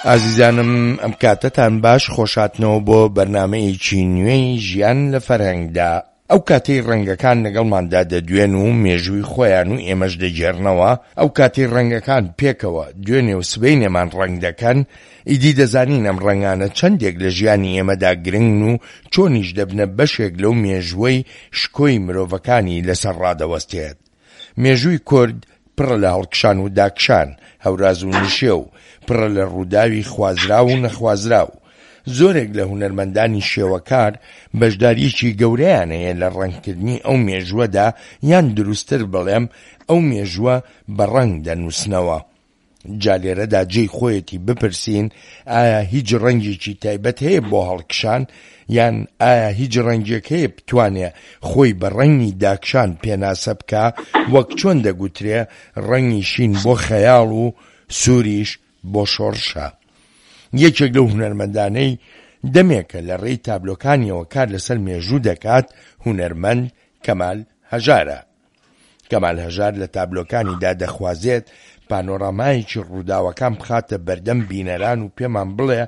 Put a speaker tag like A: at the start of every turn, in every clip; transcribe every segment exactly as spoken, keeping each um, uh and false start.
A: ئازیزانم ئەم کاتتان باش خۆشاتنەوە بۆ بەرنامەیەکی نوێی ژیان لە فەرهەنگدا. ئەو کاتەی ڕەنگەکان لەگەڵماندا دەدوێن و مێژووی خۆیان و ئێمەش دەجێڕنەوە، ئەو کاتەی ڕەنگەکان پێکەوە دوێنێ و سبەی نێمان ڕەنگ دەکەن، ئیدی دەزانین ئەم ڕەنگانە چەندێک لە ژیانی ئێمەدا گرنگن و چۆنیش دەبنە بەشێک لەو مێژوەی شکۆی مرۆڤەکانی لەسەر ڕادەوەستێت. مێژووی کورد پڕە لە هەڵکشان و داکشان، هەوراز و نشێ و پڕە لە ڕووداوی خوازرا و نەخوازرا و زۆرێک لە هونەرمەندانی شێوەکار بەشداریەکی گەورەیان هەیە لە ڕەنگکردنی ئەو مێژوەدا، یان دروستتر بڵێم ئەو مێژوە بە ڕەنگ دەنووسنەوە. جا لێرەدا جێی خۆیەتی بپرسین، ئایا هیچ ڕەنگێکی تایبەت هەیە بۆ هەڵکشان، یان ئایا هیچ ڕەنگێک هەیە بتوانێت خۆی بە ڕەنگی داکشان پێناسە بکە، وەک چۆن دەگوترێ ڕەنگی شین بۆ خەیاڵ و سووریش بۆ شۆڕشە. یەکێک لەو هونەرمەندانەی دەمێکە لە ڕێی تابلۆکانیەوە کار لەسەر مێژوو دەکات هونەرمەند کەمال هەژارە. کەمال هەژار لە تابلۆکانیدا دەخوازێت پانۆرامایەکی ڕووداوەکان بخاتە بەردەم بینەران و پێمان بڵێ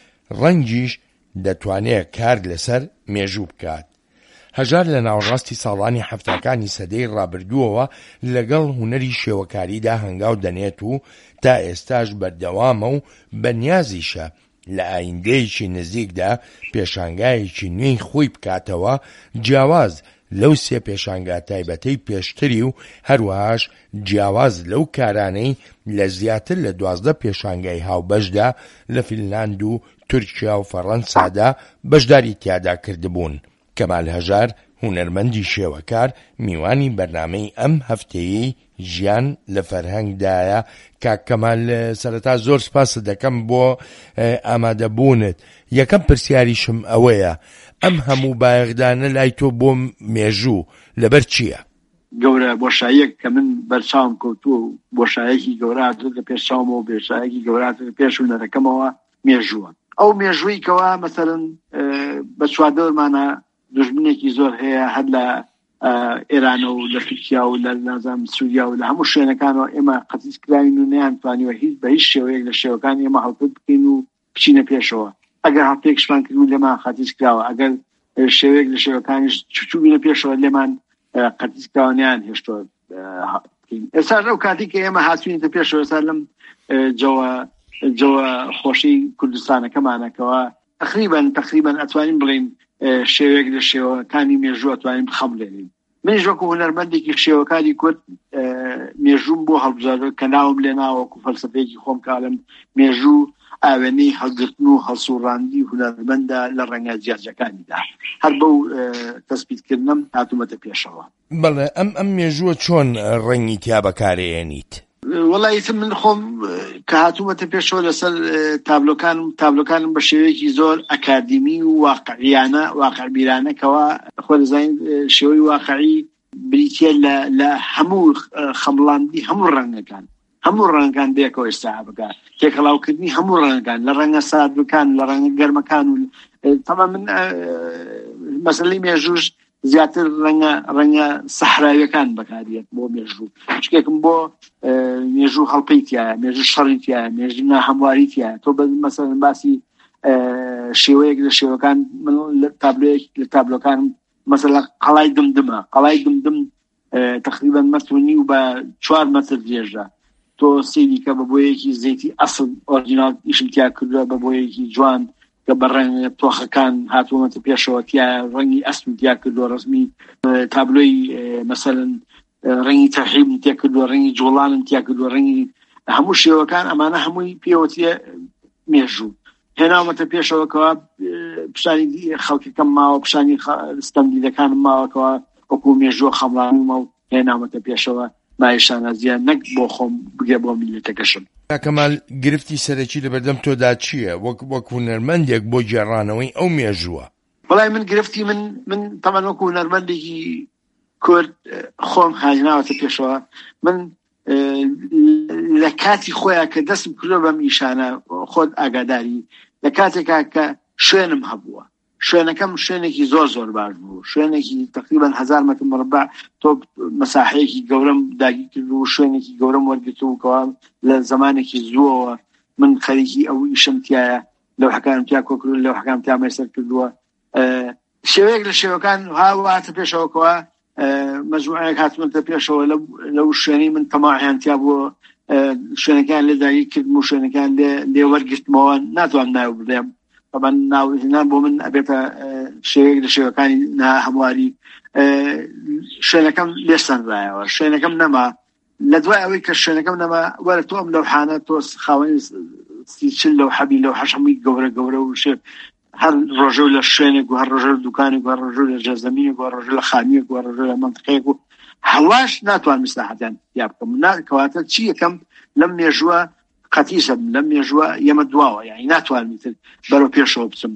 A: ڕەنگیش دەتوانێت کار لەسەر مێژوو بکات. هەژار لە ناوەڕاستی ساڵانی حەفتەکانی سەدەی ڕابردووەوە لەگەڵ هونەری شێوەکاریدا هەنگاو دەنێت و تا ئێستاش بەردەوامە و بەنیازیشە لە ئایندەیەکی نزیکدا پێشانگایەکی نوێی خۆی بکاتەوە، جیاواز لەو سێ پێشانگا تایبەتەی پێشتری و هەروەهاش جیاواز لەو کارانەی لە زیاتر لە دوازدە پێشانگای هاوبەشدا لە فینلاند و تورکیا و فەڕەنسادا بەشداری تیادا کردبوون. کەمال هەژار هونەرمەندی شێوەکار میوانی بەرنامەی ئەم هەفتەیەی ژیان لە فەرهەنگدایە. کاک کەمال، سەرەتا زۆر سپاس دەکەم بۆ ئامادەبوونت. یەکەم پرسیاریشم ئەوەیە، ئەم هەموو بایەغدانە لای تۆ بۆ مێژوو لەبەر چییە؟
B: گەورە بۆشاییەک کە من بەرچاوم کەوتووە و بۆشایەکی گەوراتر لە پێشچاومەوە و بێشایەکی گەوراتر لە پێش هونەرەکەمەوە مێژووە. ئەو مێژووی کەوا مەسەرەن بە چواردەورمانە دژمنێکی زۆر هەیە، هەر لە ئێرانە و لە تورکیا و لە نازام سووریا و لە هەموو شوێنەکانەوە ئێمە قەتیس کراین و نەیانتوانیوە هیچ بە هیچ شێوەیەک لە شێوەکانی ئێمە هەڵپەت بکەین و بچینە پێشەوە. ئەگەر هەڵپێکشمان کردو لێمان قەتیس کراوە، ئەگەر شێوەیەک لە شێوەکانیش چوو بینە پێشەوە لێمان قەتیس کراوەنیان هێشتۆ بکەین. ئێستا ئەو کاتی کە ئێمە هاتوینەتە پێشەوە، ئێستا لەم جەوە جەوە خۆشەی کوردستانەکەمانەکەوە تقریبا تقریبا ئەتوانین بڵین شێوەیەک لە شێوەکانی مێژوو ئەتوانین بخەمڵێنین. منیش وەکو هونەرمەندێکی شێوەکاری کورد مێژووم بۆ هەڵبژاردن کە ناوم لێ ناوەکو فەلسەفەیەکی خۆم کاڵم مێژوو ئاوێنەی هەڵگرتن و هەڵسوڕاندی هونەرمەندە لە ڕەنگە جیاجەکانیدا. هەر بەو تەسبیتکردنم هاتوومەتە پێشەوە.
A: بەڵێ ئەم ئەم مێژووە چۆن ڕەنگی تیا بەکارهێنیت؟
B: وەڵی من خۆم کە هاتوومەتە پێشەوە لەسەر تابلۆکانم تابلۆکانم بە شێوەیەکی زۆر ئەکادمی و واقعیانە واقعبیرانەکەوە خۆ دەزانین شێوەی واقعی بریتیە لە هەموو خەمڵاندی هەموو ڕەنگەکان هەموو ڕەنگەکان بێکەوە ئێستا بکات، تێکەڵاوکردنی هەموو ڕەنگەکان لە ڕەنگە سادەکان لە ڕەنگە گەرمەکان و تەمام من مەسەلەی مێژووش زیاتر ڕەنگە ڕەنگە سەحراویەکان بەکارێت بۆ مێژوو. شتێکم بۆ مێژوو هەڵپەیتیایە، مێژوو شەڕیتیایە، مێژوو ناهەمواریتیایە. تۆ بە مەسەڵەن باسی شێوەیەک لە شێوەکان من لە تابلۆیەک لە تابلۆکانم مەسەڵەن قەڵای دمدمە قەڵای دمدم تقریبا مەترونی و بە چوار مەتر درێژە. تۆ سێوی کە بە بۆیەکی زەیتی ئەسڵ ئۆرجینال ئیشم تیا کردووە بە بۆیەکی جوان کە بە ڕەنگە تۆخەکان هاتوومەتە پێشەوە، تیا ڕەنگی ئەسم تیا کردووە ڕسمی. تابلۆی مەسەڵەن ڕەنگی تەرحیبم تیا کردووە، ڕەنگی جوڵانم تیا کردووە، ڕەنگی هەموو شێوەکان ئەمانە هەمووی پێوەتیە مێژوو. هێناومەتە پێشەوەکەوە پیشانی خەڵکەکەم ماوە، پیشانی ستەمدیدەکانم ماوەکەوە وەکو مێژووە خەمڵانیمە و هێناومەتە پێشەوە مایشانەزیان نەک بۆ خۆم بگێ بۆ میلەتەکەشم.
A: کەمال، گرفتی سەرەکی لە بەردەم تۆدا چییە وەک وەک هونەرمەندێک بۆ گێڕانەوەی ئەو مێژووە؟
B: وەڵای من گرفتی من من تەمان وەکو هونەرمەندێکی کورد خۆم هاجناوەتە پێشەوە. من لە کاتی خۆیان کە دەستم کردووە بەم ئیشانە خۆت ئاگاداری، لە کاتێکا کە شوێنم هەبووە، شوێنەکەم شوێنێکی زۆر زۆر باش بوو، شوێنێکی تقریبا هەزار مەتر مربع تۆ مەساحەیەکی گەورەم داگیر کرد و شوێنێکی گەورەم وەرگرتووە کەوا لە زمانێکی زووەوە من خەریکی ئەو ئیشمتیایە لەو حکامتیا کۆکردن لەو حکامتیا مەسەر کردووە شێوەیەک لە شێوەکان هاواتە پێشەوەکەوە مەجموعەیەک هاتوونەتە پێشەوە لەو شوێنەی من تەماحیانتیا بووە شوێنەکان لێداری کردم و شوێنەکان لێ وەرگرتمەوە ناتوان ناو بدەم طبعا ناوهێنان بۆ من ئەبێتە شێوەیەک لە شێوەکانی ناهەمواری شوێنەکەم لێ سەنرایەوە شوێنەکەم نەما لە دوای ئەوەی کە شوێنەکەم نەما وەرە تۆ ئەم لەوحانە تۆ خاوەنی سیچل لەو حەبی لەو حەش هەمووی گەورە گەورە و شێ هەر ڕۆژە لە شوێنێک و هەر ڕۆژە لە دوکانێک و هەر ڕۆژە لە جەزەمینێک و هەر ڕۆژە لە خانوویەک و هەر ڕۆژە لە مەنتقەیەک و هەواش ناتوان مستەحەتیان یا بکەم کەواتە چی یەکەم لەم مێژووە قەتیسە لەم مێژووە یەمە دواوە یعنی ناتوانم تر بەرەو پێشەوە بچم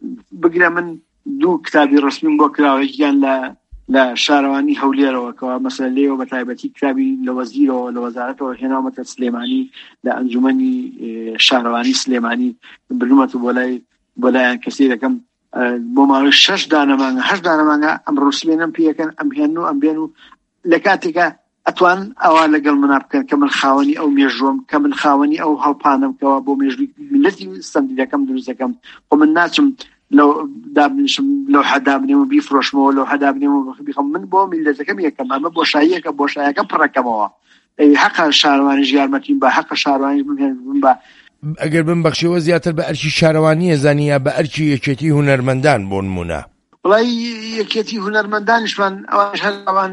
B: بگرە من دوو کتابی ڕسمیم بۆ کراوەیەکیان لە لە شارەوانی هەولێرەوە کەوا مەسەلە لێەوە بە تایبەتی کتابی لە وەزیرەوە لە وەزارەتەوە هێناومەتە سلێمانی لە ئەنجومەنی شارەوانی سلێمانی بردوومەتە بۆ لای بۆ لایەن کەسی دەکەم بۆ ماوەی شەش دانەمانگە هەشت دانەمانگە ئەم ڕوسلێنم پێەکەن ئەم هێن و ئەم بێن و لە کاتێکە ئەتوان ئەوە لەگەڵ منا بکەن کە من خاوەنی ئەو مێژووم کە من خاوەنی ئەو هەڵپانم کەوا بۆ مێژووی ملەتی سندیدەکەم دروستەکەم خۆ من ناچم لەو دابنیشم لەو حەدابنێم و بیفرۆشمەوە لەو حەدابنێم و بخەم من بۆ میلەتەکەم یەکەم ئەمە بۆشاییەکە بۆشایەکە پڕەکەمەوە حەقە شارەوانیش یارمەتیم بە حەقە شارەوانیش بهێنم بە
A: ئەگەر بمبەخشیەوە زیاتر بە ئەرکی شارەوانی ئەزانیە بە ئەرکی یەکێتی هونەرمەندان بۆ نمونە
B: وڵای یەکێتی هونەرمەندانیشمان ئەوان هەروان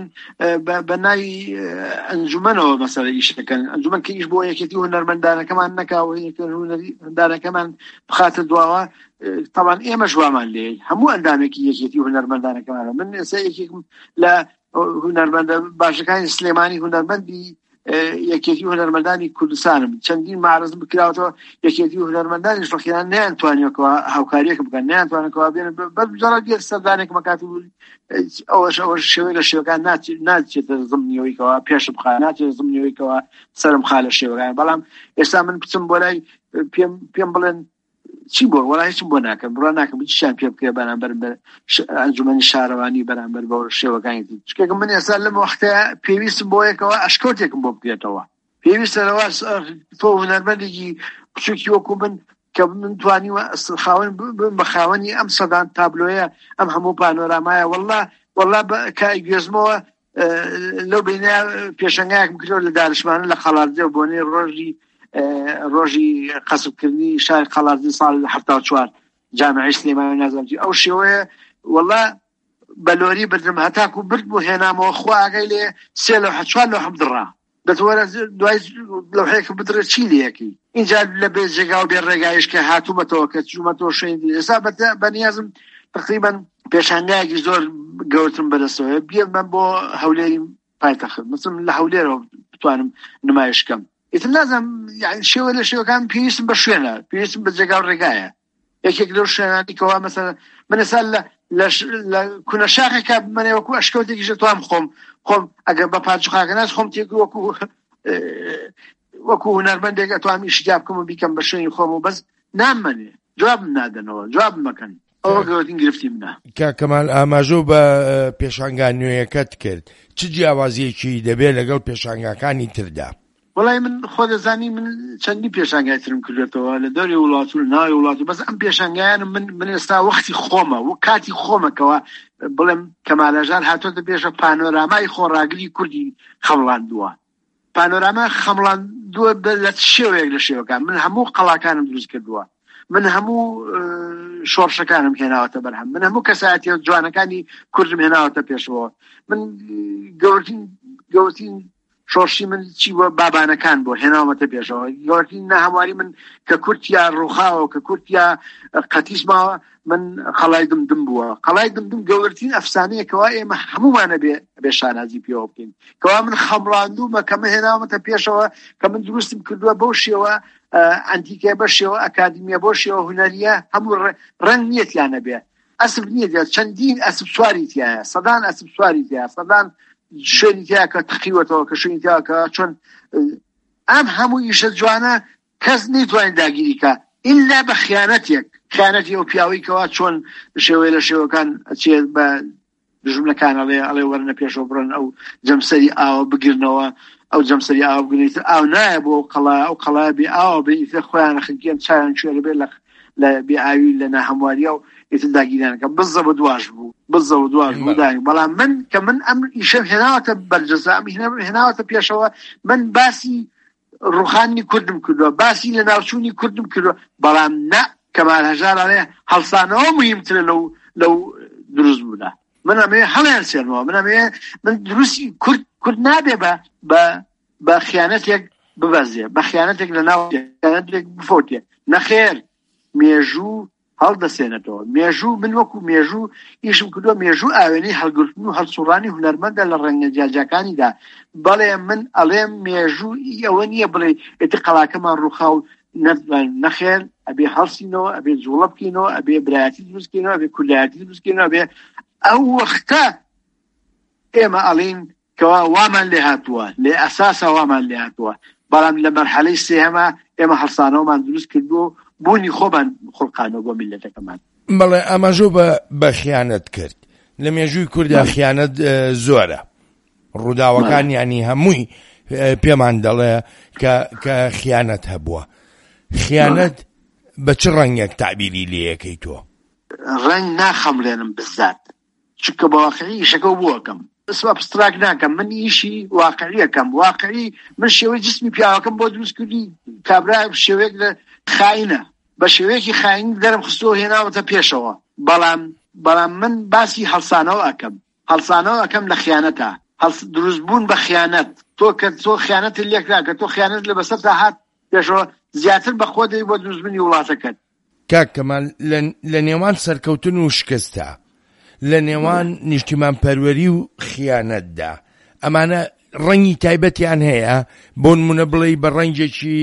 B: بە ناوی ئەنجومەنەوە مەسەلە ئیشەکەن ئەنجومەن کە ئیش بۆ یەکێتی هونەرمەندانەکەمان نەکاوە هونەرمەندانەکەمان بخاتە دواوە طبعا ئێمە ژوامان لێ هەموو ئەندامێکی یەکێتی هونەرمەندانەکەمانە من ئێستا یەکێکم لە هونەرمەندە باشەکانی سلێمانی هونەرمەندی یەکێتی هونەرمەندانی کوردستانم چەندین معرض بکراوەوە یەکێتی هونەرمەندانی شڵخیان نیانتوانیەوەکەوە هاوکاریەک بکەن نیانتوانەکەەوە بێن بەجارە گێر سەردانێک مەکاتی ئەوەش ئەوەش شێوەی لە شێوەکان ناچێتە زمنیەوەیکەوە پێش بخا ناچێت زمنیەوەیکەوە سەرم خا لە شێوەکان بەڵام ئێستا من بچم بۆ لای پێم بڵێن چی بۆ وڵای هیچم بۆ ناکەم بڕا ناکەم چیان پێ بکرێ بەرامبەر بە ئەنجومەنی شارەوانی بەرامبەر بە شێوەکانی چکێکم من ئێستا لەم وەختەیە پێویستم بۆ یەکەوە ئەشکەوتێکم بۆ بکرێتەوە پێویستە لەوە تۆ هونەرمەندێکی بچووکی وەکو من کە من توانیوە خاوەن بە خاوەنی ئەم سەدان تابلۆیە ئەم هەموو پانۆرامایە وەڵا وەڵا کای گوێزمەوە لەو بینە پێشەنگایەکم کردەوە لە دانیشتمانە لە خەڵاردێ بۆنێ ڕۆژی ڕۆژی قەسبکردنی شاری خەڵاردی ساڵ هەفتا و چوار جامعەی سلێمانی نازانجی ئەو شێوەیە وەڵا بەلۆری بردم هەتاکو برد بۆ هێنامەوە خوا ئاگای لێ سێ لەو چوار لەو حەم دڕا دەتوەرە دوای لەوحەیەک بدرە چی لەیەکی اینجا لە بێ جێگا و بێ ڕێگایش کە هاتوومەتەوە کە چوومەتەوە شوێنی ئێستا بەنیازم تقریبا پێشانگایەکی زۆر گەورترم بەدەستەوە بێ من بۆ هەولێری پایتەخت مثلا لە هەولێرەوە بتوانم نمایشکەم ئیتر نازم یعنی شێوە لە شێوەکان پێویستم بە شوێنە پێویستم بە جێگا و ڕێگایە یەکێک لەو شوێنانی کەوا مەسەلا من ئێستا لە کونە شاخێکە منێ وەکو ئەشکەوتێکیش دەتوانم خۆم خۆم ئەگەر بە پاچخاکە ناس خۆم تێک وەکو وەکو هونەرمەندێک ئەتوانم ئیشتیا بکەم و بیکەم بە شوێنی خۆم و بەس ناممەنێ جوابم نادەنەوە جواب مەکەن ئەوە گەورەترین گرفتی منە.
A: کاک کەمال ئاماژە بە پێشانگا نوێیەکەت کرد چ جیاوازیەکی دەبێت لەگەڵ پێشانگاکانی تردا؟
B: وڵای من خۆ دەزانی من چەندی پێشانگای ترم کردێتەوە لە دەوری وڵات و ناوی وڵات و بەس ئەم پێشانگایانم من من ئێستا وەختی خۆمە و کاتی خۆمەکەوە بڵێم کەمالەژان هاتۆتە پێشە پانۆرامای خۆڕاگری کوردی خەمڵاندووە پانۆرامە خەمڵاندووە لە شێوەیەک لە شێوەکان من هەموو قەڵاکانم دروست کردووە من هەموو شۆڕشەکانم هێناوەتە بەرهەم من هەموو کەسایەتی جوانەکانی کوردم هێناوەتە پێشەوە من گەورەترین گەورەترین شۆڕشی من چی بۆ بابانەکان بۆ هێناوەتە پێشەوە گەورەترین نەهەمواری من کە کورتیا ڕووخاوە کە کورتیا قەتیسماوە من قەڵای دمدم بووە قەڵای دمدم گەورەترین ئەفسانەیەکەوە ئێمە هەمومانە بێ شانازی پێوە بکەین کەوا من خەمڕاندوومە کە من هێناوەتە پێشەوە کە من دروستم کردووە بەو شێوە ئەنتیکە بە شێوە ئەکادمیە بۆ شێوە هونەریە هەموو ڕەنگ نیەتیانە بێ ئەسب نییە چەندین ئەسب سواری تایە سەدان ئەسب سواری تایە سەدان شوێنی تیا کە تقیوەتەوە کە شوێنی تیا کە چۆن ئەم هەموو ئیشە جوانە کەس نەیتوانێت داگیری کە ئیلا بە خیانەتێک خیانەتی ئەو پیاوەی کەوا چۆن شێوەیە لە شێوەکان ئەچێت بە دژمنەکان ئەڵێ ئەڵێ وەرنە پێشەوە بڕن ئەو جەمسەری ئاوە بگرنەوە ئەو جەمسەری ئاوە بگرنیتر ئاو نایە بۆ ئەو قەڵا ئەو قەڵا بێ ئاوە بێ ئیتر خۆیان خنکێن چایان کوێرە بێ لە بێئاوی لە ناهەمواریە و ئیتر داگیرانەکە بزە بە دواش بوو بزە بە دواش بوو داین بەڵام من کە من ئەم ئیشەم هێناوەتە بەرجەسا ئەم هێناوەتە پێشەوە من باسی ڕوخانی کوردم کردووە باسی لە ناوچوونی کوردم کردووە بەڵام نە کەمال هەژار ئەڵێ هەڵسانەوە مهمترە لەو لەو دروست بوونا من ئەمێ هەڵیان سێنەوە من ئەمێ من دروستی کورد کورد نابێ بە بە بە خیانەتێک ببەزێ بە خیانەتێک لە ناو خیانەتێک بفۆتێ نەخێر مێژوو هەڵدەسێنێتەوە مێژوو من وەکو مێژوو ئیشم کردووە مێژوو ئاوێنەی هەڵگرتن و هەڵسوڕانی هونەرمەندە لە ڕەنگە جیاجەکانیدا بەڵێ من ئەڵێم مێژوو ئەوە نییە بڵێ ئێتر قەڵاکەمان ڕووخاو نەخێر ئەبێ هەڵسینەوە ئەبێ جوڵە بکەینەوە ئەبێ برایەتی دروستکەینەوە ئەبێ کوردایەتی دروستکەینەوە ئەبێ ئەو وەختە ئێمە ئەڵین کەوا وامان لێ هاتووە لێ ئەساسە وامان لێ هاتووە بەڵام لە مەرحەلەی سێهەمە ئێمە هەڵسانەوەمان دروست کردووە بوونی خۆمان خوڵقانەوە بۆ میلەتەکەمان
A: بەڵێ ئەمەژوو بە خیانەت کرد لە مێژووی کووردا خیانەت زۆرە ڕووداوەکان ینی هەمووی پێمان دەڵێ کە خیانەت هەبووە خیانەت بە چ ڕەنگێک تعبیری لێیەکەی تۆ
B: ڕەنگ ناخەمڵێنم بزات چونکە بە واقعی ئیشەکە بووەکەم ئەبستراک ناکەم من ئیشی واقعیەکەم واقعی من شێوەی جسمی پیاوەکەم بۆ دروست کردی کابرا شێوەیەک لە خاینە بە شێوەیەکی خاین دەرم خستۆ هێناوەتە پێشەوە بەڵام بەڵام من باسی هەڵسانەوە ئەەکەم هەڵسانەوە ئەەکەم لە خیانەتە دروستبوون بە خیانەت تۆ کە تۆ خیانەت لێکرا کە تۆ خیانەت لە بەسەر تا هات پێشەوە زیاتر بە خۆ دەی بۆ دروستبوونی وڵاتەکەت
A: کاک کەمال لە نێوان سەرکەوتن و شکستە لە نێوان نیشتیمان پەروەری و خیانەتدا ئەمانە ڕەنگی تایبەتیان هەیە بۆ نمونە بڵێ بە ڕەنگێکی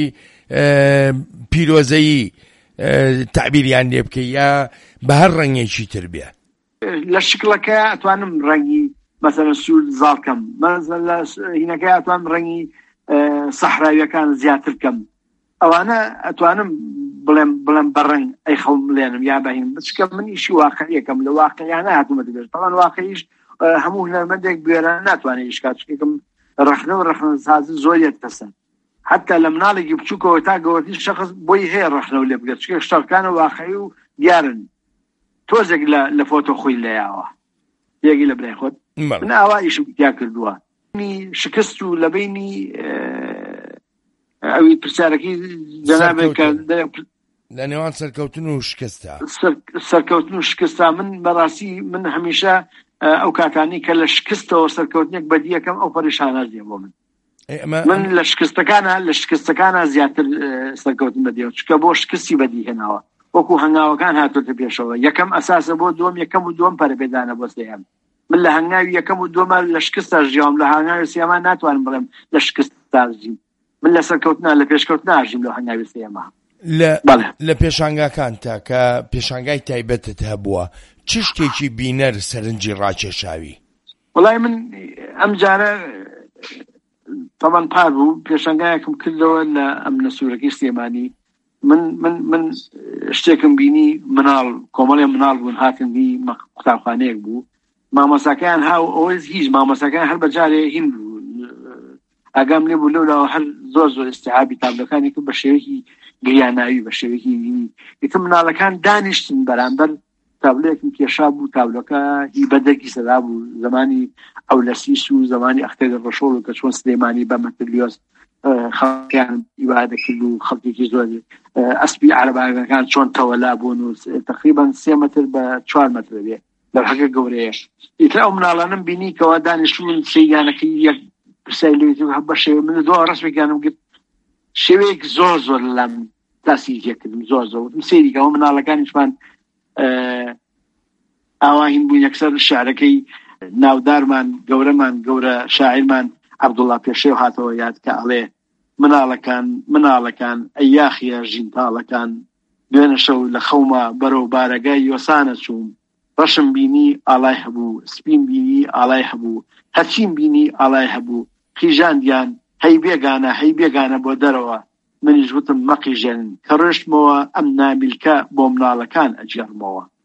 A: پیرۆزەیی تعبیریان لێ بکەی یا بە هەر ڕەنگێکی تر بێ
B: لە شکلەکە ئەتوانم ڕەنگی مەسەلەن سوود زاڵکەم لە هینەکە ئەتوانم ڕەنگی سەحراویەکان زیاتر کەم ئەوانە ئەتوانم بڵێم بڵێم بەڕنگ ئەی خەڵم بڵێنم یا بەهیم بچکە من ئیشی واقعیەکەم لە واقعیانە هاتوومە دەبێت بەڵام واقعیش هەموو هونەرمەندێک بێرە ناتوانێت ئیشکات چکەکەم ڕەخنە و ڕەخنە سازی زۆریەت کەسە حتا لە مناڵێکی بچووکەوە تا گەوەتی شەخص بۆی هەیە ڕەخنەوە لێ بگرێت چکە شتەکانە واقعی و دیارن تۆزێک لە فۆتۆ خۆی لەیاوە یەکی لە برای خۆت من ئاوا ئیشم تیا کردووە شکست و لە بینی ئەوی پرسیارەکەی جەنابێت
A: لە نێوان سەرکەوتن و شکستە
B: سەرکەوتن و شکستە من بەڕاستی من هەمیشە ئەو کاتانی کە لە شکستەوە سەرکەوتنێک بەدیەکەم ئەو پەریشانە دێ بۆ من من لە شکستەکانە لە شکستەکانە زیاتر سەرکەوتن بەدیەوە چکە بۆ شکستی بەدی هێناوە وەکو هەنگاوەکان هاتوۆتە پێشەوە یەکەم ئەساسە بۆ دووەم یەکەم و دووەم پەرەپێدانە بۆ سێهەم من لە هەنگاوی یەکەم و دووەمە لە شکستە ژیام لە هەنگاوی سێهەمان ناتوانم بڵێم لە شکستە ژیم من لە سەرکەوتنا لە پێشکەوتنا ژیم لە هەنگاوی سێهەمە
A: لە پێشانگاکان تا کە پێشانگای تایبەتت هەبووە چ شتێکی بینەر سەرنجی ڕاکێشاوی
B: وەڵای من ئەم جارە تەمان پار بوو پێشانگایەکم کردەوە لە ئەم نەسوورەکەی سلێمانی من من من شتێکم بینی مناڵ کۆمەڵێ مناڵ بوون هاتنی قوتابخانەیەک بوو مامۆستاکەیان هاو ئەوەی هیچ مامۆستاکەیان هەر بەجارێ هین بوو ئاگام لێ بوو لەولاوە هەر زۆر زۆر ئیستیعابی تابلۆکانی کرد بە شێوەیەکی گریاناوی بە شێوەیەکی هینی ئیتر مناڵەکان دانیشتن بەرامبەر تابلۆیەکم کێشا بوو تابلۆکە هی بەدەرکی سەدا بوو زمانی ئەولەسیس و زمانی ئەختێر ڕەشۆڵ کە چۆن سلێمانی بە مەتریۆس خەڵکیان ئیوادە کرد و خەڵکێکی زۆر ئەسپی عەرەباکان چۆن تەوەلا بوون و تقریبا سێ مەتر بە چوار مەتر بێ دەرحەقە گەورەیە ئیتر ئەو مناڵانم بینی کەوا دانیشتون سەیگانەکەی یەک پرسیلێتی بە شێوە من دو ڕەسمێکیانم گرت شێوەیەک زۆر زۆر لەم تاسیزیە کردم زۆر زۆر سێریکە ئەو مناڵەکانیشمان ئاواهین بوون یەکسەر شعرەکەی ناودارمان گەورەمان گەورە شاعیرمان عەبدوڵڵا پێشێو هاتەوە یاد کە ئەڵێ مناڵەکان مناڵەکان ئەی یاخیە ژینتاڵەکان دوێنە شەو لە خەوما بەرەو بارەگای یۆسانە چووم ڕەشم بینی ئاڵای هەبوو سپین بینی ئاڵای هەبوو هەرچیم بینی ئاڵای هەبوو خیژاندیان هەی بێگانە هەی بێگانە بۆ دەرەوە منیش وتم مەقیژێن کە ڕۆشتمەوە ئەم نامیلکە بۆ مناڵەکان ئەجێڕمەوە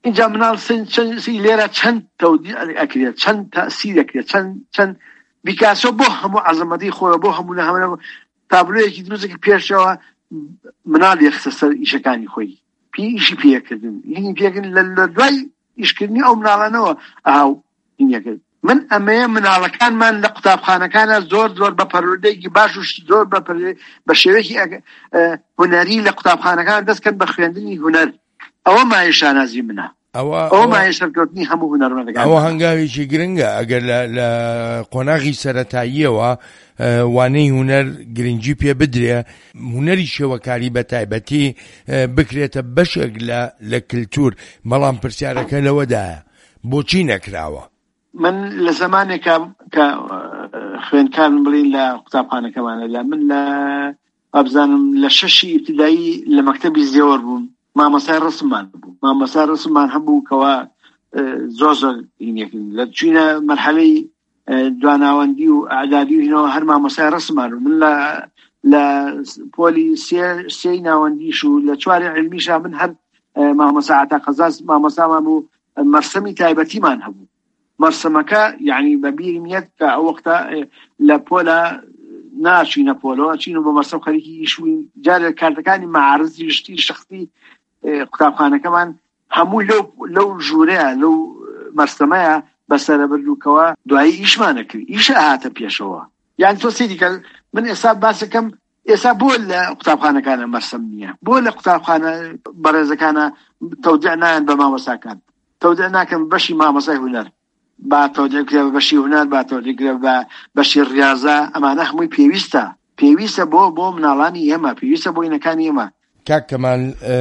B: اینجا مناڵ سی لێرە چەند تەودیع ئەکرێت چەند تەئسیر ئەکرێت چەند چەند بیکاسۆ بۆ هەموو عەزەمەتی خۆرە بۆ هەموو هەموو تابلۆیەکی دروستێکی پێشەوە مناڵ یەخسە سەر ئیشەکانی خۆی پێ ئیشی پێکردن یعنی پێکردن لە دوای ئیشکردنی ئەو مناڵانەوە ئاو هینیەکرد من ئەمەیە مناڵەکانمان لە قوتابخانەکانە زۆر زۆر بە پەروەردەیەکی باش و زۆر بە شێوەیەکی هونەری لە قوتابخانەکان دەستکەن بە خوێندنی هونەر ئەوە مایە شانازی منە ئەوە مایە سەرکەوتنی هەموو هونەرمەندەکان
A: ئەوە هەنگاوێکی گرنگە ئەگەر لە قۆناغی سەرەتاییەوە وانەی هونەر گرنگی پێ بدرێ هونەری شێوەکاری بە تایبەتی بکرێتە بەشێک لە کلتور بەڵام پرسیارەکە لەوەدایە بۆچی نەکراوە
B: من لە زمانێکە کە خوێندکارم بڵین لە قوتابخانەکەمانە لە من لە ئەبزانم لە شەشی ئیبتیدایی لە مەکتەبی زێوەر بووم مامۆستای ڕسممان بوو مامۆستای ڕسممان هەبوو کەوا زۆر زۆر هینیەکردن لە چوینە مەرحەلەی دواناوەندی و ئەعدادی و هینەوە هەر مامۆستای ڕسممان بوو من لە لە پۆلی سێی ناوەندیش و لە چواری علمیشا من هەر مامۆستا عەتا قەزاز مامۆستامان بوو مەرسەمی تایبەتیمان هەبوو مەرسەمەکە یعنی بە بیرم یەک کە ئەو وەختە لە پۆلە ناچوینە پۆلەوە چین و بە مەرسەم خەریکی ئیشوین جارێ کارتەکانی مەعارەزی شتی شخصی قوتابخانەکەمان هەموو لەو ژوورەیە لەو مەرسەمەیە بەسەرە بردووکەوە دوایی ئیشمانە کرد ئیشە هاتە پێشەوە یان تۆ سێ دیکە من ئێستا باسەکەم ئێستا بۆ لە قوتابخانەکانە مەرسەم نییە بۆ لە قوتابخانە بەڕێزەکانە تەودیع نایەن بە مامۆستاکان تەودیع ناکەن بەشی مامۆستای هونەر با تەودیع کرێ بە بەشی هونەر با تەودیع کرێ بە بەشی ڕیاضە ئەمانە هەمووی پێویستە پێویستە بۆ بۆ مناڵانی ئێمە پێویستە بۆ ئینەکانی ئێمە
A: کاک کەمال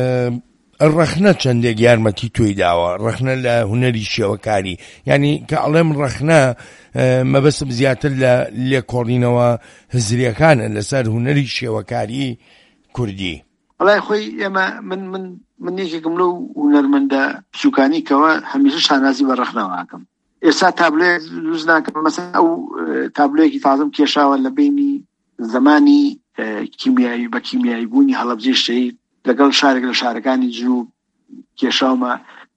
A: ڕەخنە چەندێک یارمەتی تۆی داوە ڕەخنە لە هونەری شێوەکاری ینی کە ئەڵێم ڕەخنە مەبەستم زیاتر لە لێکۆڵینەوە هزریەکانە لەسەر هونەری شێوەکاری کوردی
B: وەڵای خۆی ئێمە من من من یەکێکم لەو هونەرمەندە بچووکانی کەوە هەمیشە شانازی بە ڕەخنەوە ئاکەم ئێستا تابلۆیەک دروست ناکەم مەسەڵەن ئەو تابلۆیەکی تازەم کێشاوە لە بینی زمانی کیمیایی بە کیمیایی بوونی هەڵەبجەی شەهید لەگەڵ شارێک لە شارەکانی جنوب کێشاومە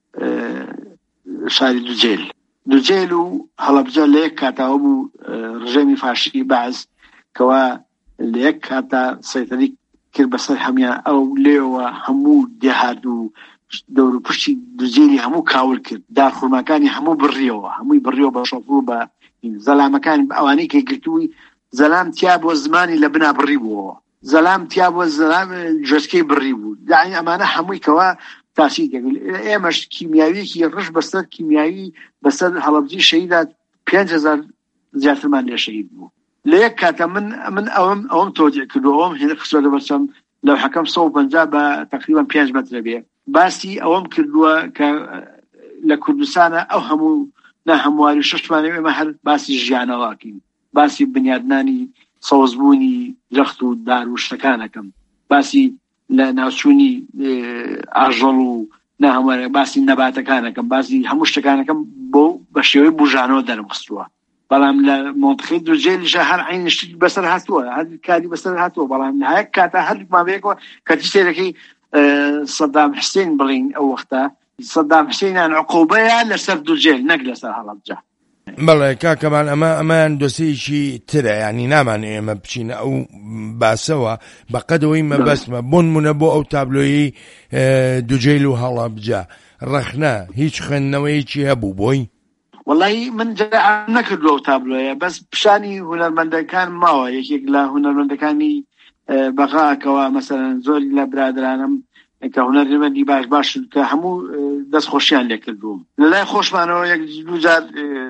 B: شاری دوجێل دوجێل و هەڵەبجە لە یەک کاتاوە بوو ڕژێمی فاشی بەعز کەوا لە یەک کاتا سەیطەری کرد بەسەر هەمیان ئەو لێەوە هەموو دێهات و دەور و پشتی دوجێلی هەموو کاول کرد دارخورماکانی هەموو بڕیەوە هەمووی بڕیەوە بە شۆفڕ بە زەلامەکان ئەوانەی کە گرتووی زەلام تیا بۆ زمانی لە بنا بڕی بووەوە زەلام تیا بۆ زەلام جۆسکەی بڕی بوو داعی ئەمانە هەمووی کەوا تاسی ئێمەش کیمیاویەکی ڕش بەسەر کیمیاوی بەسەر هەڵەبجەی شەهیدا پێنج هەزار زیاترمان لێ شەهید بوو لە یەک کاتە من من ئەوم ئەوم تۆجێ کردو ئەوم هێنە خستۆ لە بەرچەم لەو حەکەم سە و پەنجا بە تقریبا پێنج مەترە بێ باسی ئەوەم کردووە کە لە کوردستانە ئەو هەموو ناهەمواری شەشمانێ ئێمە هەر باسی ژیانەوەکەین باسی بنیادنانی سەوزبوونی درەخت و دار و شتەکانەکەم باسی لە ناوچوونی ئاژەڵ و ناهەمواری باسی نەباتەکانەکەم باسی هەموو شتەکانەکەم بۆ بە شێوەی بژانەوە دەرمخستووە بەڵام لە مۆنتخی دوجێلیشە هەر عین شتی بەسەر هاتووە هەر کاری بەسەر هاتووە بەڵام نهایەک کاتە هەردووکمان بەیەکەوە کە تیشتێرەکەی سەدام حوسێن بڵین ئەو وەختە سەدام حوسێنیان عقوبەیە لەسەر دوجێل نەک لەسەر هەڵەبجە
A: بەڵێ کاکەمان ئەمە ئەمان دۆسەیەکی ترە ینی نامان ئێمە بچینە ئەو باسەوە بەقەدەوەی مەبەستمە بۆ نمونە بۆ ئەو تابلۆیی دوجێل و هەڵەبجە ڕەخنە هیچ خوێندنەوەیەکی هەبوو بۆی
B: وەڵی من جا نەکردو ئەو تابلۆیە بەس پیشانی هونەرمەندەکان ماوە یەکێک لە هونەرمەندەکانی بەغاکەوە مەسەلەن زۆری لە برادرانم کە هونەرمەندی باش باش کە هەموو دەستخۆشیان لێ کردوم لەلای خۆشمانەوە یەک دوو جار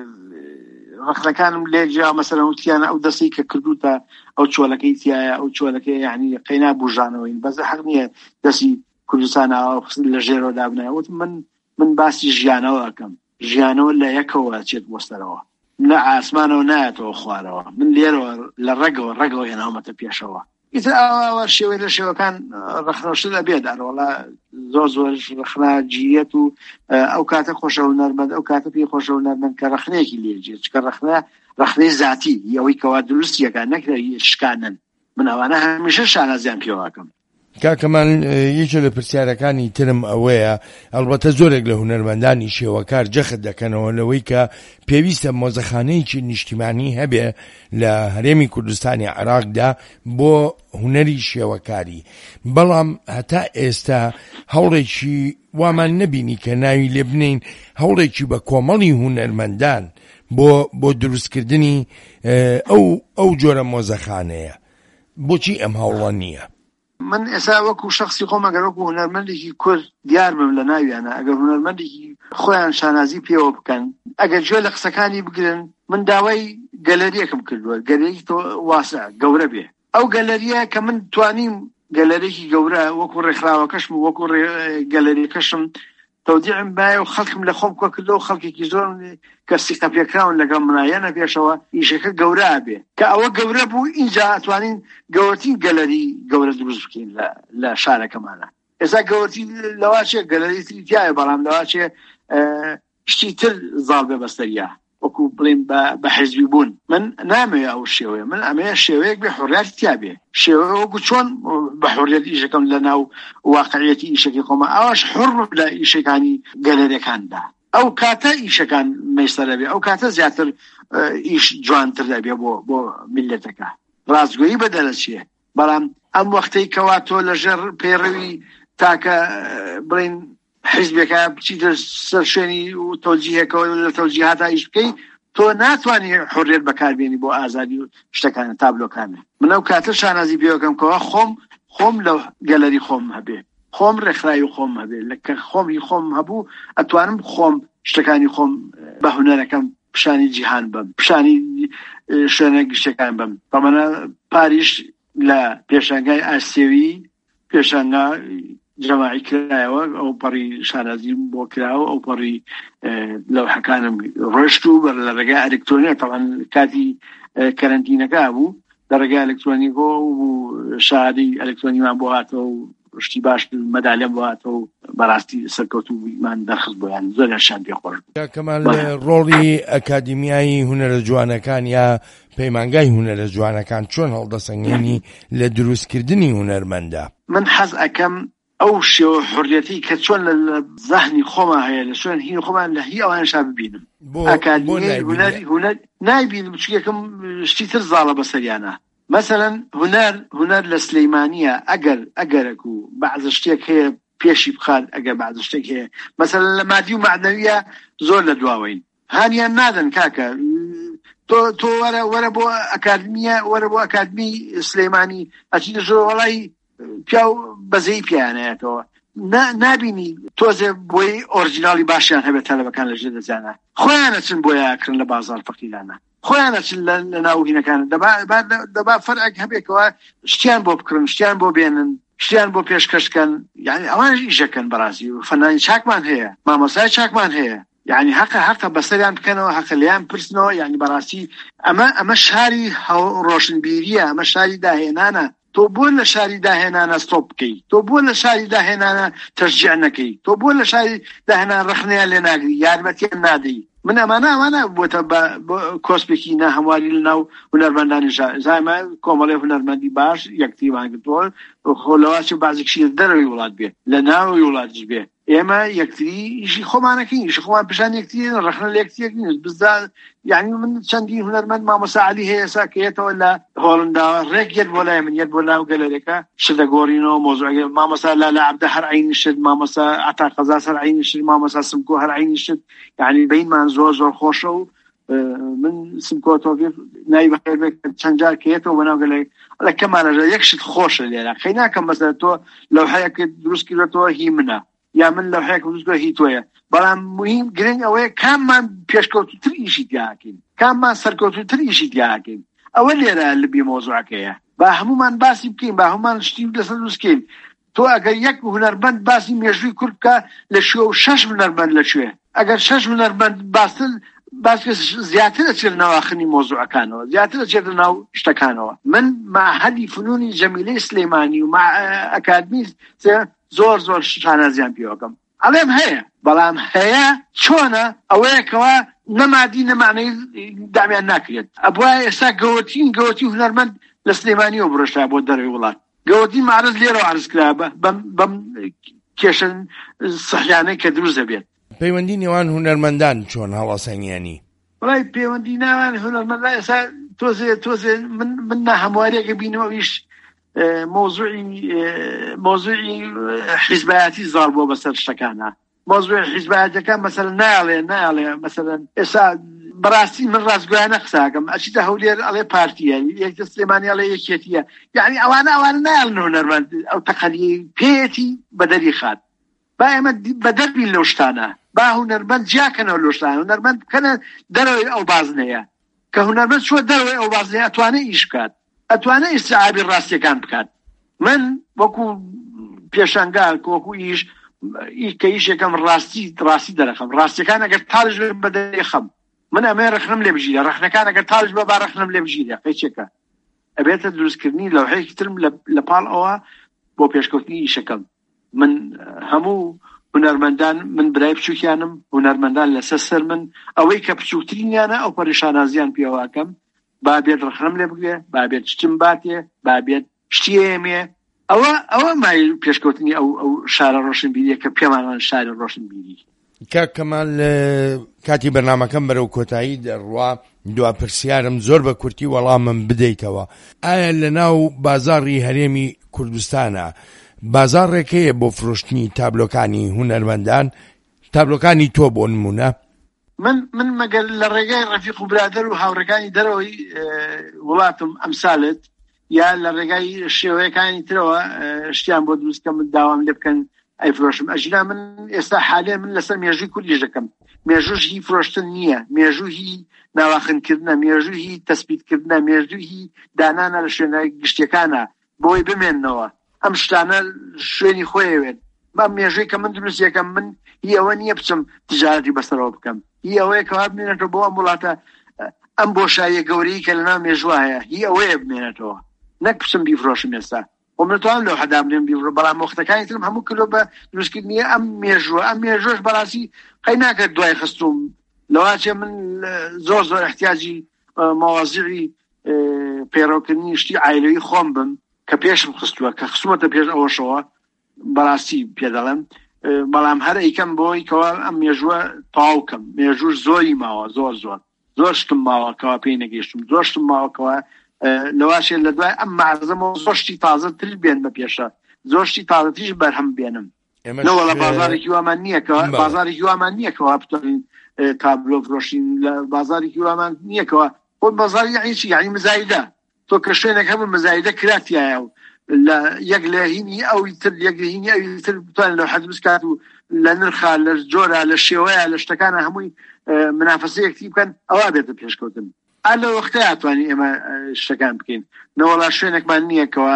B: ڕەخنەکانم لێجیا مەسەلەن وتیانە ئەو دەسەی کە کردوتە ئەو چۆلەکەی تایە ئەو چۆلەکەی یعنی قەینا بوژانەوەین بەس حەق نییە دەسی کوردستانە لە ژێرەوە دابنایە وتم من من باسی ژیانەوە ئەکەم ژیانەوە لە یەکەوە چێت بۆستەرەوە لە ئاسمانەوە نایەتەوە خوارەوە من لێرەوە لە ڕێگەوە ڕێگەوە هێناومەتە پێشەوە ئیتر ئەوە شێوەی لە شێوەکان ڕەخنەوەشت لە بێدارەوەڵا زۆر زۆر ڕەخنا جیەت و ئەو کاتە خۆشە هونەرمەند ئەو کاتە پێی خۆشە هونەرمەند کە ڕەخنەیەکی لێجێت چکە ڕەخنە ڕەخنەی زاتی ئەوەی کەوا دروستیەکان نەکرێت شکانن من ئەوانە هەمیشە شانازیان پێوەکەم
A: کاکەمان یەکێ لە پرسیارەکانی ترم ئەوەیە، ئەڵبەتە زۆرێک لە هونەرمەندانی شێوەکار جەخت دەکەنەوە لەوەی کە پێویستە مۆزەخانەیەکی نیشتیمانی هەبێ لە هەرێمی کوردستانی عێراقدا بۆ هونەری شێوەکاری، بەڵام هەتا ئێستا هەوڵێکی وامان نەبینی کە ناوی لێ بنین هەوڵێکی بە کۆمەڵی هونەرمەندان بۆ بۆ دروستکردنی ئەو ئەو جۆرە مۆزەخانەیە. بۆچی ئەم هەوڵە نییە؟
B: من ئێستا وەکو شخصی خۆم ئەگەر وەکو هونەرمەندێکی کورد دیار بم لە ناویانە، ئەگەر هونەرمەندێکی خۆیان شانازی پێوە بکەن، ئەگەر گوێ لە قسەکانی بگرن، من داوای گەلەریەکم کردووە، گەلەری تۆ واسع گەورە بێ. ئەو گەلەریە کە من توانیم گەلەرێکی گەورە وەکو ڕێکخراوەکەشم و وەکو گەلەریەکەشم تەودیعم باە و خەڵکم لە خۆم کۆ کردەوە و خەڵکێکی زۆر کە سیقە پێکراون لەگەڵ منایەنە پێشەوە ئیشەکە گەورە بێ، کە ئەوە گەورە بوو اینجا ئەتوانین گەورەترین گەلەری گەورە دروست بکەین لە شارەکەمانە. ئێستا گەورەترین لەواچێ گەلەری تری تایە، بەڵام لەواچێ شتی تر زاڵ بێ بەستەریە وەکو بڵێن بە حیزبی بوون. من نامەوێ ئەو شێوەیە، من ئەمەیە شێوەیەک بێ حوریەتی تیا بێ، شێوەیە وەکو چۆن بە حوریەت ئیشەکەم لە ناو واقعیەتی ئیشەکەی خۆمە ئەوەش حوڕ لە ئیشەکانی گەلەریەکاندا. ئەو کاتە ئیشەکان مەیسەرە بێ، ئەو کاتە زیاتر ئیش جوانتر دەبێ بۆ بۆ میلەتەکە. ڕاستگۆیی بەدەرەچیە، بەڵام ئەم وەختەی کەوا تۆ لەژێر پەیڕەوی تاکە بڵێن حیزبێکە بچیتە سەر شوێنی و تەوجیهەکەوە لە تەوجیهاتا ئیش بکەی، تۆ ناتوانانی حوریەت بەکاربێنی بۆ ئازادی و شتەکانە تابلۆکانە. من ئەو کاتە شانازی پێوەکەم کەوا خۆم خۆم لە گەلەری خۆم هەبێ، خۆم ڕێکخراوی خۆم هەبێ، لەکە خۆمی خۆم هەبوو ئەتوانم خۆم شتەکانی خۆم بە هونەرەکەم پیشانی جیهان بم، پیشانی شوێنە گشتەکان بم. بەمەنە پاریش لە پێشانگای ئاسیەوی پێشانگا جەماعی کرایەوە، ئەو پەڕی شانازیم بۆ کراوە، ئەو پەڕی لەوحەکانم ڕۆشت و بەر لە ڕێگای ئەلکترۆنیە، تەڵەن کاتی کەرەنتینەکە بوو، لە ڕێگای ئەلکترۆنیکۆ و شادی ئەلکترۆنیمان بۆ هاتەوە و شتی باش مەدالێم بۆ هاتەوە و بەڕاستی سەرکەوتوویمان دەرخست بۆیان زۆریان پێ خۆش بوو.
A: کەمال ڕۆڵی ئەکادیمیای هونەرە جوانەکان یا پەیمانگای هونەرە جوانەکان چۆن هەڵدەسەنگێنی لە دروستکردنی هونەرمەندە؟
B: من حەز ئەکەم ئەو شێوە حوریەتی کە چۆن لە زەهنی خۆمە هەیە لە شوێن هین خۆمان لە هی ئەوانشا ببینم. ئەکادیمیای هونەری هونەر نایبینم، چونکە شتی تر زاڵە بەسەریانە. مثلا هنر هنر لە سلەیمانیە، ئەگەر ئەگەرەک و بەعض شتێک هەیە پێشی بخات، ئەگەر بەعض شتێک هەیە مثلا لە مادی و معنەویە زۆر لە دواوین، هانیان نادەن کاکە تۆ تۆ وەرە وەرە بۆ ئەکادمیە، وەرە بۆ ئەکادمی سلەیمانی، ئەچینە ژۆ وەڵی پیا و بەزەی پیانەیەتەوە نابینی تۆزێ بۆی ئۆرجیناڵی باشیان هەبێت تەلەبەکان لە ژێر دەزانە، خۆیانە چن بۆ یاکردن لە بازاڕ فەقیرانە، خۆیانە چن لە ناو هینەکانە. دەبا فەرعێک هەبێتەوە شتیان بۆ بکڕن، شتیان بۆ بێنن، شتیان بۆ پێشکەشکەن، یعنی ئەوان ئیشەکەن بەڕاستی و فەنانی چاکمان هەیە، مامۆستای چاکمان هەیە، یعنی حەقە حەقە بەسەریان بکەنەوە، حەقە لیان پرسنەوە. یعنی بەڕاستی ئەمە ئەمە شاری ڕۆشنبیریە، ئەمە شاری داهێنانە. تۆ بۆ لە شاری داهێنانە ستۆپ بکەی، تۆ بۆ لە شاری داهێنانە تەشجیع نەکەی، تۆ بۆ لە شاری داهێنان ڕخنەیان لێ ناگری، یارمەتیان نادەی. من ئەمانە ئەمانە بۆتە بە کۆسپێکی ناهەمواری لە ناو هونەرمەندانی زایمە کۆمەڵێ هونەرمەندی باش یەکتریبان کردووە، خۆلەواچ بازێکشی دەرەوەی وڵات بێ، لە ناوی وڵاتیش بێ. ئێمە یەکتری ئیشی خۆمانەکەین، ئیشی خۆمان پیشان یەکتری ڕخنە لە یەکتریەک نیست بزار. یعنی من چەندی هونەرمەند مامۆستا عەلی هەیە ئێستا کە یێتەوە لە هۆڵنداوە ڕێک یەت بۆ لای من، یەت بۆ لای گەلەرێکە شدەگۆڕینەوە مۆزوعەکە، مامۆستا لالا عەبدە هەر عەینی شت، مامۆستا عەتا قەزاس هەر عەینی شت، مامۆستا سمکۆ هەر عەینی شت. یعنی بەینمان زۆر زۆر خۆشە و من سمکۆ تۆفیق نای بەخێر بێت چەند جار کە یێتەوە بە ناو گەلەرێک لە کەمانەژە یەک شت خۆشە لێرە، خەی ناکەم مەسەلە تۆ لەوحەیەکە دروست کردوێتەوە هی منە یا من لەوحەیەک دروست کردووە هی تۆیە، بەڵام مهم گرنگ ئەوەیە کاممان پێشکەوتووتر ئیشی تیاکەین، کاممان سەرکەوتووتر ئیشی تیاکەین. ئەوە لێرە لەبی مۆزوعەکەیە، با هەمومان باسی بکەین، با هەمومان شتی لەسەر دروستکەین. تۆ ئەگەر یەک هونەرمەند باسی مێژووی کورد بکە لە شوێ و شەش هونەرمەند لەکوێ، ئەگەر شەش هونەرمەند باستن باسی زیاتر ئەچێت ناواخنی مۆزوعەکانەوە، زیاتر ئەچێت ناو شتەکانەوە. من معهەدی فنونی جەمیلەی سلەیمانی و ئەکادمی زۆر زۆر شانازیان پێوەکەم، ئەڵێم هەیە، بەڵام هەیە چۆنە ئەوەیەکەوە نەمادی نەمانەی دامیان ناکرێت. ئەبووە ئێستا گەوەتین گەوەتی هونەرمەند لە سلەیمانیەوە بڕۆشتا بۆ دەرەوەی وڵات، گەوەتی معرض لێرە عرض کرا بەم کێشە سەحیانەی کە دروست دەبێت.
A: پەیوەندی نێوان هونەرمەندان چۆن هەڵەسەنگێنی؟
B: وڵای پەیوەندی نێوان هونەرمەندان ئێستا تۆزێ تۆزێ من من ناهەموارێکە بینەوە ئیش مۆزوعی مۆزوعی حیزبایەتی زاڵ بۆ بەسەر شتەکانە. مۆزوعی حیزبایەتەکان مەسەلەن ناڵێ ناڵێ مەسەلەن ئێستا بەڕاستی من ڕاستگویانە قساکەم ئەچیتە هەولێر ئەڵێ پارتیە یەکتە سلێمانی ئەڵێ یەکێتیە یعنی ئەوانە ئەوانە نایڵن هونەرمەند ئەو تەقەلی پێیەتی بەدەری خات با ئێمە بەدەربین لەو شتانە با هونەرمەند جیاکەنەوە لەو شتانە هونەرمەند بکەنە دەرەوەی ئەو بازنەیە کە هونەرمەند چووە دەرەوەی ئەو بازنەیە ئەتوانێ ئیش بکات ئەتوانێ ئیستیعابی ڕاستیەکان بکات. من وەکو پێشانگار وەکو ئیش کە ئیشێکەم ڕاستی ڕاستی دەرەخەم ڕاستیەکان ئەگەر تاڵش بەدەری خەم من ئەمێ ڕخنم لێ بژیرە ڕخنەکان ئەگەر تاڵش بە با ڕخنم لێ بژیرە قەیچێکە ئەبێتە دروستکردنی لەوحەیەکی ترم لە پاڵ ئەوە بۆ پێشکەوتنی ئیشەکەم. من هەموو هونەرمەندان من برای بچووکیانم هونەرمەندان لەسەر سەر من ئەوەی کە بچووکترینیانە ئەو پەریشانازیان پێواکەم با بێت ڕخنم لێ بگرێ با بێت شتم باتێ با بێت شتێمێ ئەوە ئەوە مای پێشکەوتنی ئەو ئەو شارە ڕۆشنبیریە کە پێمانان شاری ڕۆشنبیری.
A: کە کەمال کاتی بەرنامەکەم بەرەو کۆتایی دەڕوا دوا پرسیارم زۆر بە کورتی وەڵامم بدەیتەوە. ئایا لە ناو بازاڕی هەرێمی کوردستانە بازاڕێکەیە بۆ فرۆشتنی تابلۆکانی هونەرمەندان تابلۆکانی تۆ بۆ نمونە؟
B: من من مەگەر لە ڕێگای ڕەفیق و برادەر و هاوڕەکانی دەرەوەی وڵاتم ئەمسالت یا لە ڕێگای شێوەیەکانی ترەوە شتیان بۆ دروستکە من داوام لێ بکەن ئەیفرۆشم. ئەژینا من ئێستا حالێ من لەسەر مێژووی کوردیش دەکەم. مێژووش هی فرۆشتن نییە، مێژوو هی ناواخنکردنە، مێژوو هی تەسبیتکردنە، مێژوو هی دانانە لە شوێنە گشتەکانە بۆی بمێننەوە. ئەم شتانە شوێنی خۆیەوێت. من مێژووی کە من دروست یەکەم من هی ئەوە نییە بچم تجارەتی بەسەرەوە بکەم. هی ئەوەیە کەوا بمێنێتەوە بۆ ئەم وڵاتە ئەم بۆشاییە گەورەی کە لەناو مێژووە هەیە هی ئەوەیە بمێنێتەوە نەک بچم بیفرۆشم ئێستا. ومنتوان لەو حەدا بنێم بیفرۆ بەڵام وەختەکانی ترم هەموو کردو بە دروستکردنی ئەم مێژووە. ئەم مێژووەش بەڕاستی قەی ناکرد دوای خستوم لەواچێ من زۆر زۆر احتیاجی مەواضیعی پێڕەوکردنی شتی عایلەوی خۆم بم کە پێشم خستووە کە خستومەتە پێش ئەوەشەوە بەڕاستی پێدەڵێم. بەڵام هەر ئەیکەم بۆی کەوا ئەم مێژووە تەواوکەم. مێژووش زۆری ماوە زۆر زۆر زۆر شتم ماوە کەوا پێی نەگەیشتم زۆر شتم ماوە کەوا لەواشێ لە دوای ئەم معرزەمەوە زۆر شتی تازە تر بێن بە پێشە زۆر شتی تازە تریش بەرهەم بێنم. نەوەڵە بازارێکی وامان نییە کەوا بازارێکی وامان نییە کەوا بتوانین تابلۆ فرۆشین لە بازارێکی وامان نییە کەوا خۆ بازاری یعنی چی یعنی مزایدە تۆ کە شوێنێک هەبوو مزایدە کراتیایە و لە یەک لە هینی ئەوی تر یەک لە هینی ئەوی تر بتوانین لەو حەد بسکات و لە نرخە لە جۆرە لە شێوەیە لە شتەکانە هەمووی منافەسەیەکتی بکەن ئەوە بێتە پێشکەوتن. ئالە وەختەیە ئەتوانین ئێمە شتەکان بکەین. نەوەڵا شوێنێکمان نییە کەوا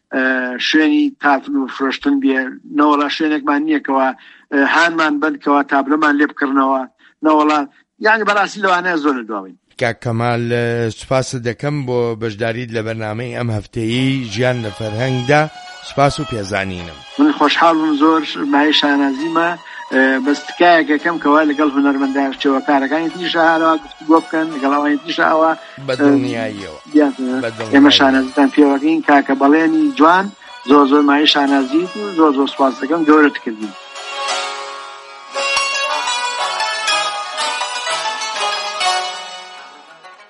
B: شوێنی تاتن و فرۆشتن بێ، نەوەڵا شوێنێکمان نییە کەوا هانمان بندکەوە تابلەمان لێ بکردنەوە، نەوەڵا یعنی بەڕاستی لەوانەیە زۆر لەدواوین.
A: کاک کەمال سوپاست دەکەم بۆ بەشداریت لە بەرنامەی ئەم هەفتەیەی ژیان لە فەرهەنگدا. سوپاس و پێزانینم.
B: من خۆشحاڵم زۆر مای شانازیمە بەستکایەکەکەم کەوا لەگەڵ هونەرمەندان شێوەکارەکانی تریشە هەروە گفتوگۆ بکەن لەگەڵ ئەوانی تریشە ئەوە
A: بەدڵنیاییەوە
B: ئێمە شانازیتان پێوەگەین کاکە بەڵێنی جوان زۆر زۆر مای شانازیت و زۆر زۆر سوپاس دەکەم گەورەت کردین.